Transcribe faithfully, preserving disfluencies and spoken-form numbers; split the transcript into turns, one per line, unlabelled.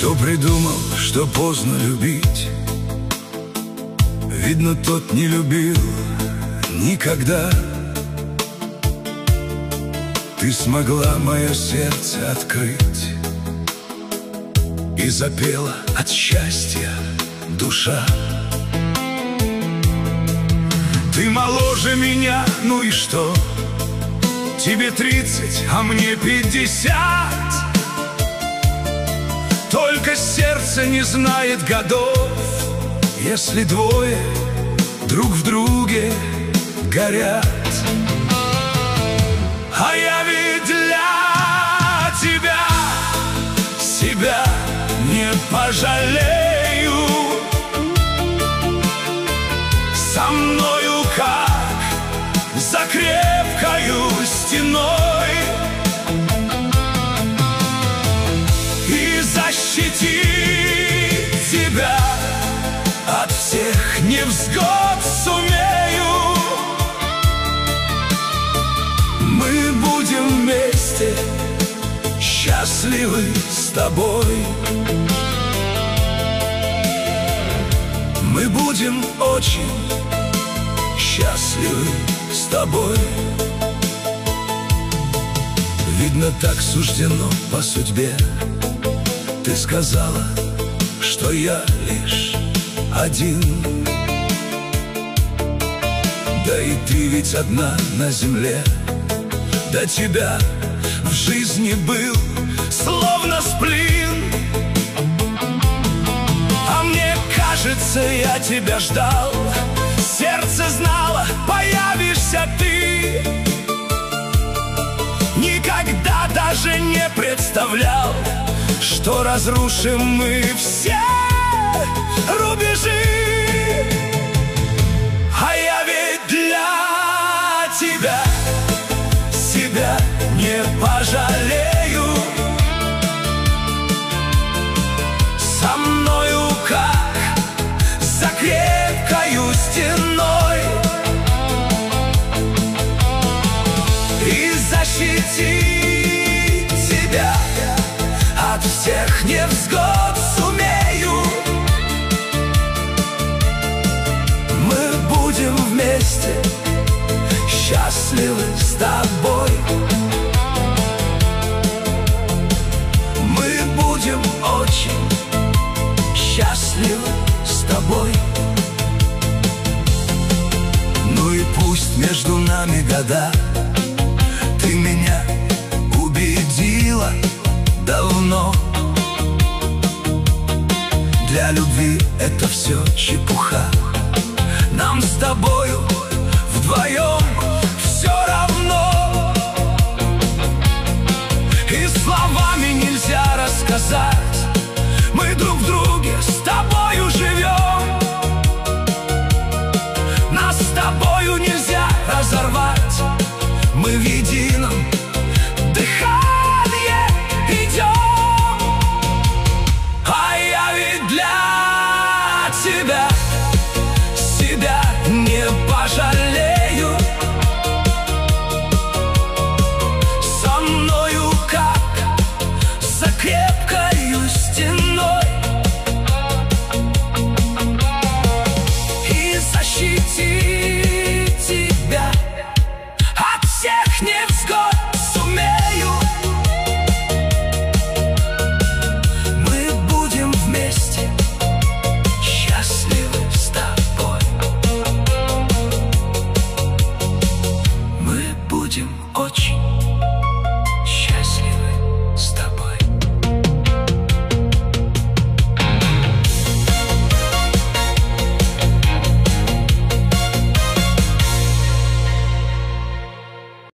Кто придумал, что поздно любить? Видно, тот не любил никогда. Ты смогла мое сердце открыть, и запела от счастья душа. Ты моложе меня, ну и что? Тебе тридцать, а мне пятьдесят. Только сердце не знает годов, если двое друг в друге горят. А я ведь для тебя себя не пожалею. Со мною как за крепкою стеной, и защитить тебя от всех невзгод сумею. Мы будем вместе счастливы с тобой. Мы будем очень счастливы с тобой. Видно, так суждено по судьбе. Ты сказала, что я лишь один. Да и ты ведь одна на земле. До тебя в жизни был словно сплин. А мне кажется, я тебя ждал. Сердце знало, появишься ты. Никогда даже не представлял, что разрушим мы все рубежи. А я ведь для тебя себя не пожалею. Со мною как за крепкою стеной, и защитить тебя от всех невзгод сумею. Мы будем вместе счастливы с тобой. Мы будем очень счастливы с тобой. Ну и пусть между нами года. Ты меня убедила давно. Для любви это все чепуха. Нам с тобою вдвоем